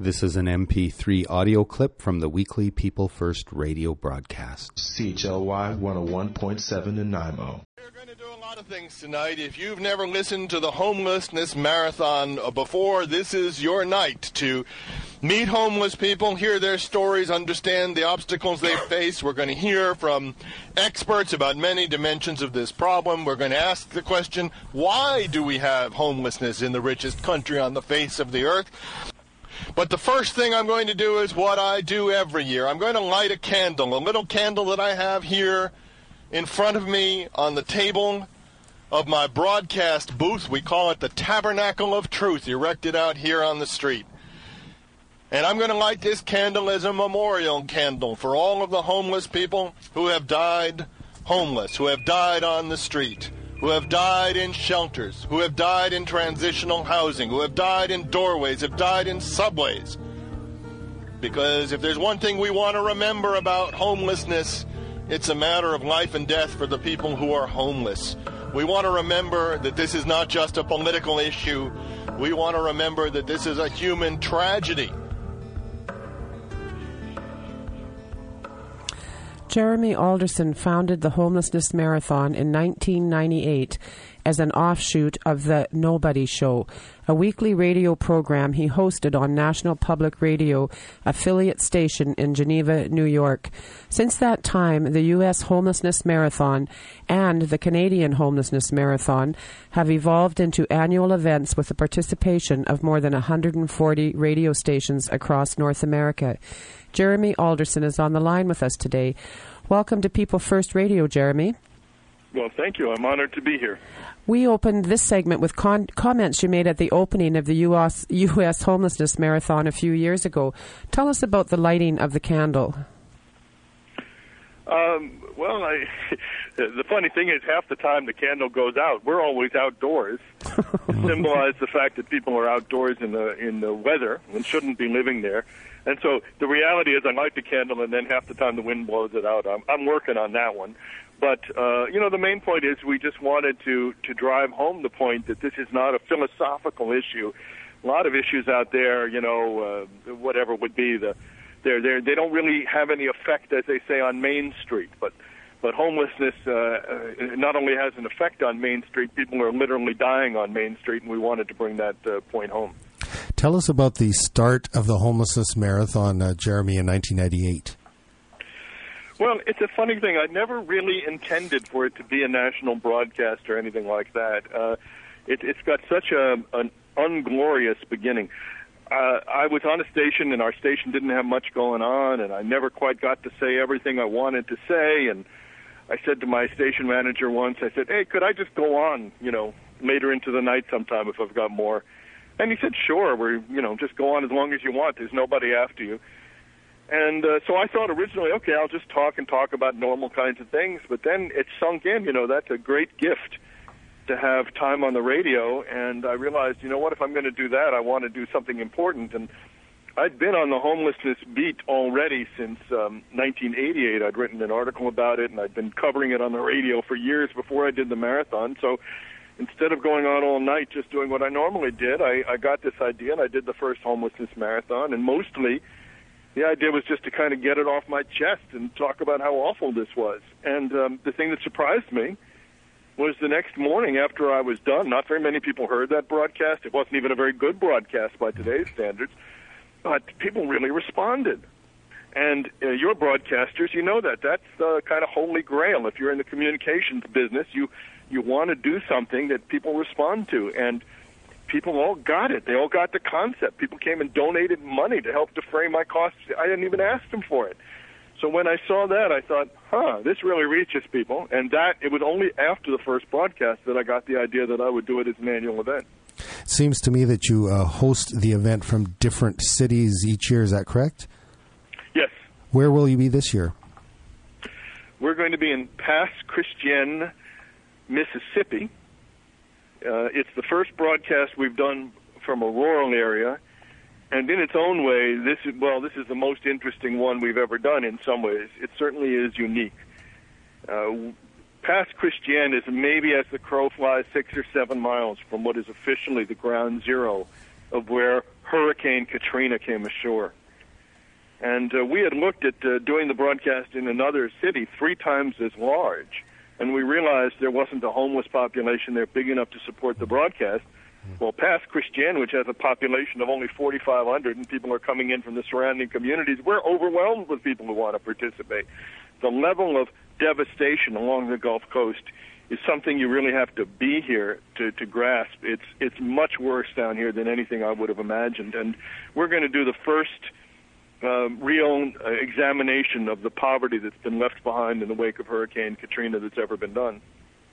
This is an MP3 audio clip from the weekly People First radio broadcast. CHLY 101.7 in Nanaimo. We're going to do a lot of things tonight. If you've never listened to the Homelessness Marathon before, this is your night to meet homeless people, hear their stories, understand the obstacles they face. We're going to hear from experts about many dimensions of this problem. We're going to ask the question, why do we have homelessness in the richest country on the face of the earth? But the first thing I'm going to do is what I do every year. I'm going to light a candle, a little candle that I have here in front of me on the table of my broadcast booth. We call it the Tabernacle of Truth, erected out here on the street. And I'm going to light this candle as a memorial candle for all of the homeless people who have died homeless, who have died on the street, who have died in shelters, who have died in transitional housing, who have died in doorways, have died in subways. Because if there's one thing we want to remember about homelessness, it's a matter of life and death for the people who are homeless. We want to remember that this is not just a political issue. We want to remember that this is a human tragedy. Jeremy Alderson founded the Homelessness Marathon in 1998 as an offshoot of the Nobody Show, a weekly radio program he hosted on National Public Radio affiliate station in Geneva, New York. Since that time, the U.S. Homelessness Marathon and the Canadian Homelessness Marathon have evolved into annual events with the participation of more than 140 radio stations across North America. Jeremy Alderson is on the line with us today. Welcome to People First Radio, Jeremy. Well, thank you. I'm honored to be here. We opened this segment with comments you made at the opening of the U.S. Homelessness Marathon a few years ago. Tell us about the lighting of the candle. The funny thing is, half the time the candle goes out, we're always outdoors to symbolize the fact that people are outdoors in the weather and shouldn't be living there. And so the reality is I light the candle, and then half the time the wind blows it out. I'm working on that one. But, the main point is we just wanted to drive home the point that this is not a philosophical issue. A lot of issues out there, whatever would be they don't really have any effect, as they say, on Main Street. But homelessness not only has an effect on Main Street, people are literally dying on Main Street, and we wanted to bring that point home. Tell us about the start of the Homelessness Marathon, Jeremy, in 1998. Well, it's a funny thing. I never really intended for it to be a national broadcast or anything like that. It's got such an unglorious beginning. I was on a station, and our station didn't have much going on, and I never quite got to say everything I wanted to say. And I said to my station manager once, I said, hey, could I just go on, later into the night sometime if I've got more? And he said, sure, just go on as long as you want. There's nobody after you. And so I thought originally, okay, I'll just talk about normal kinds of things. But then it sunk in, that's a great gift to have time on the radio. And I realized, what, if I'm going to do that, I want to do something important. And I'd been on the homelessness beat already since 1988. I'd written an article about it, and I'd been covering it on the radio for years before I did the marathon. So instead of going on all night just doing what I normally did, I got this idea, and I did the first homelessness marathon. And mostly the idea was just to kind of get it off my chest and talk about how awful this was. And the thing that surprised me was the next morning after I was done, not very many people heard that broadcast. It wasn't even a very good broadcast by today's standards, but people really responded. And you're broadcasters, you know that. That's the kind of holy grail. If you're in the communications business, you want to do something that people respond to. And people all got it. They all got the concept. People came and donated money to help defray my costs. I didn't even ask them for it. So when I saw that, I thought, this really reaches people. And it was only after the first broadcast that I got the idea that I would do it as an annual event. It seems to me that you host the event from different cities each year. Is that correct? Yes. Where will you be this year? We're going to be in Pass Christian, Mississippi. It's the first broadcast we've done from a rural area, and in its own way, this is the most interesting one we've ever done in some ways. It certainly is unique. Pass Christian is maybe, as the crow flies, 6 or 7 miles from what is officially the ground zero of where Hurricane Katrina came ashore. And we had looked at doing the broadcast in another city 3 times as large, and we realized there wasn't a homeless population there big enough to support the broadcast. Well, past Christian, which has a population of only 4,500, and people are coming in from the surrounding communities, we're overwhelmed with people who want to participate. The level of devastation along the Gulf Coast is something you really have to be here to grasp. It's much worse down here than anything I would have imagined, and we're going to do the first real examination of the poverty that's been left behind in the wake of Hurricane Katrina that's ever been done.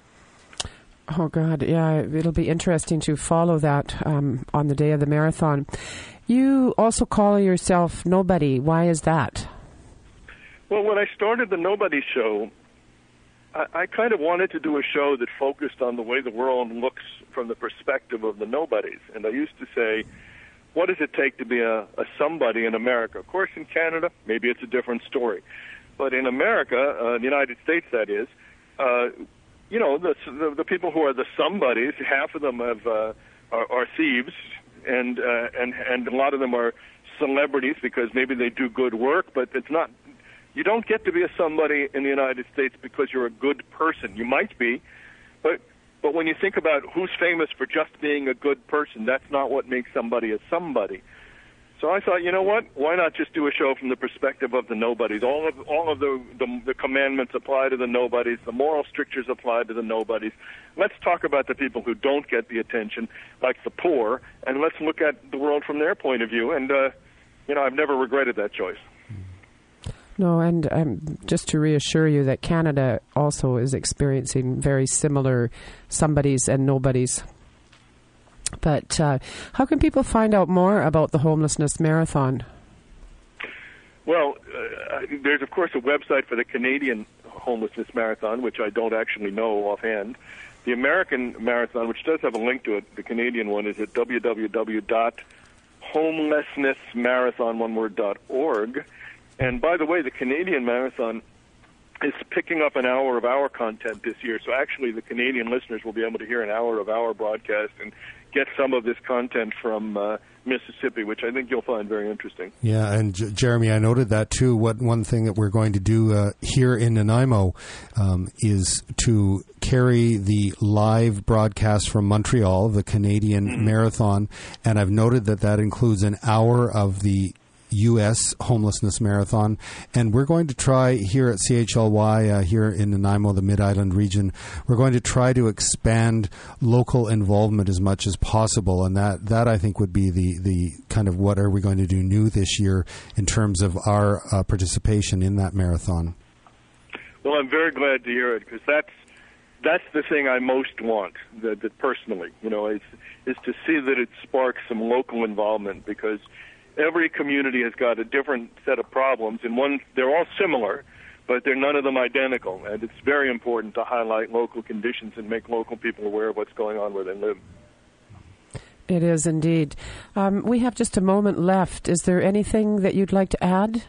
Oh, God, yeah, it'll be interesting to follow that on the day of the marathon. You also call yourself Nobody. Why is that? Well, when I started the Nobody Show, I kind of wanted to do a show that focused on the way the world looks from the perspective of the nobodies. And I used to say, what does it take to be a somebody in America? Of course, in Canada, maybe it's a different story. But in America, the United States, that is, you know, the people who are the somebodies, half of them are thieves, and a lot of them are celebrities because maybe they do good work, but it's not. You don't get to be a somebody in the United States because you're a good person. You might be, but when you think about who's famous for just being a good person, that's not what makes somebody a somebody. So I thought, you know what? Why not just do a show from the perspective of the nobodies? All of the commandments apply to the nobodies. The moral strictures apply to the nobodies. Let's talk about the people who don't get the attention, like the poor, and let's look at the world from their point of view. And you know, I've never regretted that choice. No, and just to reassure you that Canada also is experiencing very similar somebodies and nobodies. But how can people find out more about the Homelessness Marathon? Well, there's, of course, a website for the Canadian Homelessness Marathon, which I don't actually know offhand. The American Marathon, which does have a link to it, the Canadian one, is at www.homelessnessmarathon.org. And by the way, the Canadian Marathon is picking up an hour of our content this year. So actually the Canadian listeners will be able to hear an hour of our broadcast and get some of this content from Mississippi, which I think you'll find very interesting. Yeah, and Jeremy, I noted that too. One thing that we're going to do here in Nanaimo is to carry the live broadcast from Montreal, the Canadian Marathon, and I've noted that includes an hour of the U.S. Homelessness Marathon, and we're going to try here at CHLY, here in Nanaimo, the Mid-Island region, we're going to try to expand local involvement as much as possible, and that I think would be the kind of what are we going to do new this year in terms of our participation in that marathon. Well, I'm very glad to hear it, because that's the thing I most want, that personally, you know, is to see that it sparks some local involvement, because every community has got a different set of problems, and they're all similar, but they're none of them identical. And it's very important to highlight local conditions and make local people aware of what's going on where they live. It is indeed. We have just a moment left. Is there anything that you'd like to add?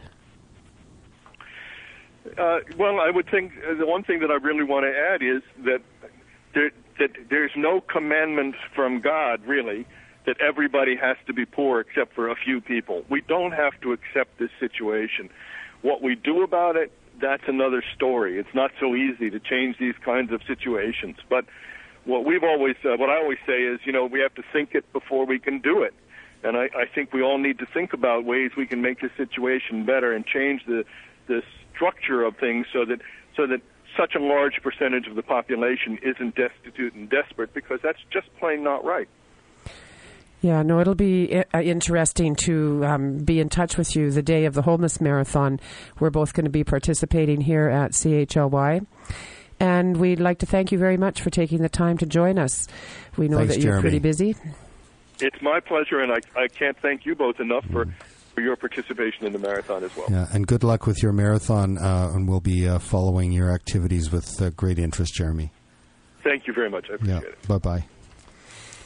Well, I would think the one thing that I really want to add is that there's no commandment from God, really, that everybody has to be poor except for a few people. We don't have to accept this situation. What we do about it, that's another story. It's not so easy to change these kinds of situations. But what I always say is, you know, we have to think it before we can do it. And I think we all need to think about ways we can make the situation better and change the structure of things so that such a large percentage of the population isn't destitute and desperate, because that's just plain not right. Yeah, no, it'll be interesting to be in touch with you the day of the Homeless Marathon. We're both going to be participating here at CHLY. And we'd like to thank you very much for taking the time to join us. We know Thanks, that you're Jeremy. pretty busy. It's my pleasure, and I can't thank you both enough for your participation in the marathon as well. Yeah, and good luck with your marathon, and we'll be following your activities with great interest, Jeremy. Thank you very much. I appreciate it. Bye-bye.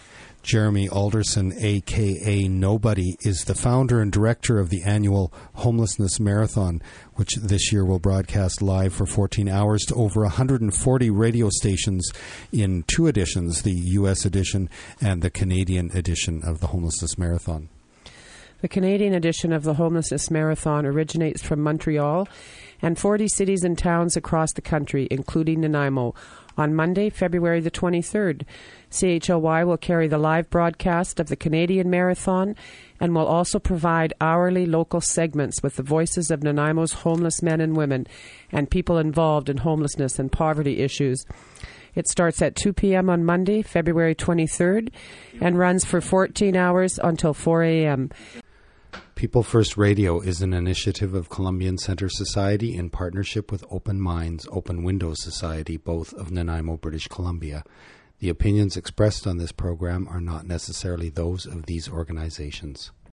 Jeremy Alderson, a.k.a. Nobody, is the founder and director of the annual Homelessness Marathon, which this year will broadcast live for 14 hours to over 140 radio stations in two editions, the U.S. edition and the Canadian edition of the Homelessness Marathon. The Canadian edition of the Homelessness Marathon originates from Montreal and 40 cities and towns across the country, including Nanaimo, on Monday, February the 23rd. CHLY will carry the live broadcast of the Canadian Marathon and will also provide hourly local segments with the voices of Nanaimo's homeless men and women and people involved in homelessness and poverty issues. It starts at 2 p.m. on Monday, February 23rd, and runs for 14 hours until 4 a.m. People First Radio is an initiative of Columbian Centre Society in partnership with Open Minds, Open Windows Society, both of Nanaimo, British Columbia. The opinions expressed on this program are not necessarily those of these organizations.